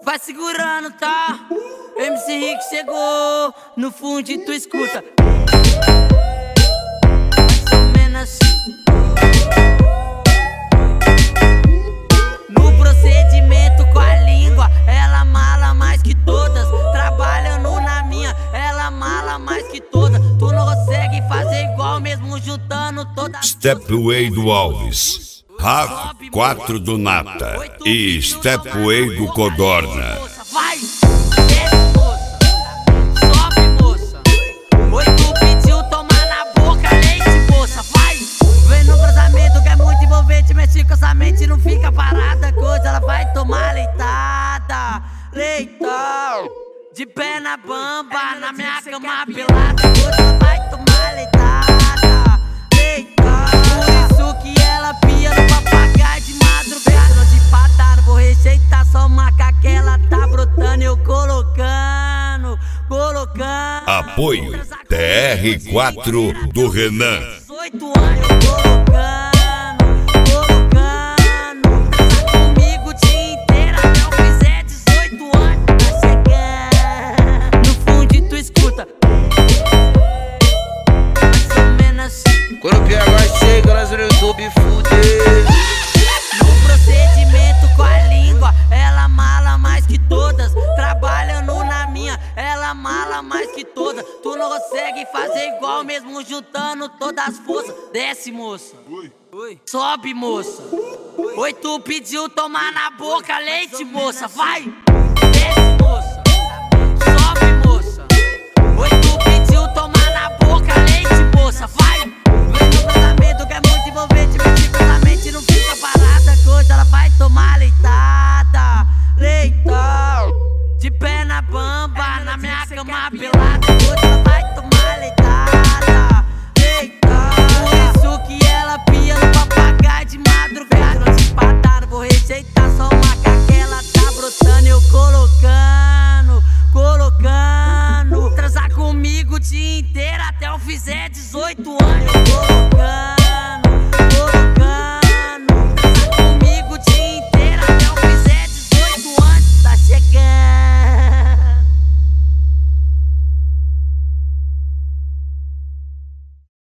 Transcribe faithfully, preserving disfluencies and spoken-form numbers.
Vai segurando, tá? M C Rick chegou, no fundo tu escuta. Mais ou menos assim. No procedimento com a língua, ela mala mais que todas. Trabalhando na minha, ela mala mais que todas. Tu não consegue fazer igual mesmo juntando todas. Stepway do Alves, Raf quatro do Nata e Stepway do Codorna. Vai, desce moça, sobe moça. Oi, tu pediu tomar na boca leite moça. Vai, vem no cruzamento que é muito envolvente. Mexe com essa mente, não fica parada. Coisa, ela vai tomar leitada, leitão. De pé na bamba, na minha cama pelada. Coisa, ela vai tomar leitada, leitão. Por isso que ela pia no papagaio de madrugada. Não de patada, vou rejeitar só uma que ela tá brotando. Eu colocando, colocando. Apoio T R quatro do Renan. dezoito anos eu colocando, colocando. Tá comigo o dia inteiro até eu fizer dezoito anos. Tá chegando, no fundo tu escuta. Mais ou menos assim. Quando o P H chega, nós no YouTube fuder. No procedimento com a língua, ela mala mais que todas. Trabalhando na minha, ela mala mais que todas. Tu não consegue fazer igual mesmo juntando todas as forças. Desce moça, oi. Sobe moça. Oi, tu pediu tomar na boca leite moça. Vai, desce moça, sobe moça. Oi, tu pediu tomar na boca leite moça. Vai, vem no cruzamento que é muito envolvente. Mexe com essa mente, não fica parada. Coisa, ela vai tomar leitada, leitão. De pé na bamba, na minha cama pelada. Coisa, ela vai tomar leitada, leitão. Por isso que ela pia no papagaio de madrugada. Não te patada, vou rejeitar só uma que ela tá brotando. Eu colocando, colocando. Transar comigo o dia inteiro até eu fizer dezoito anos. Eu colocando.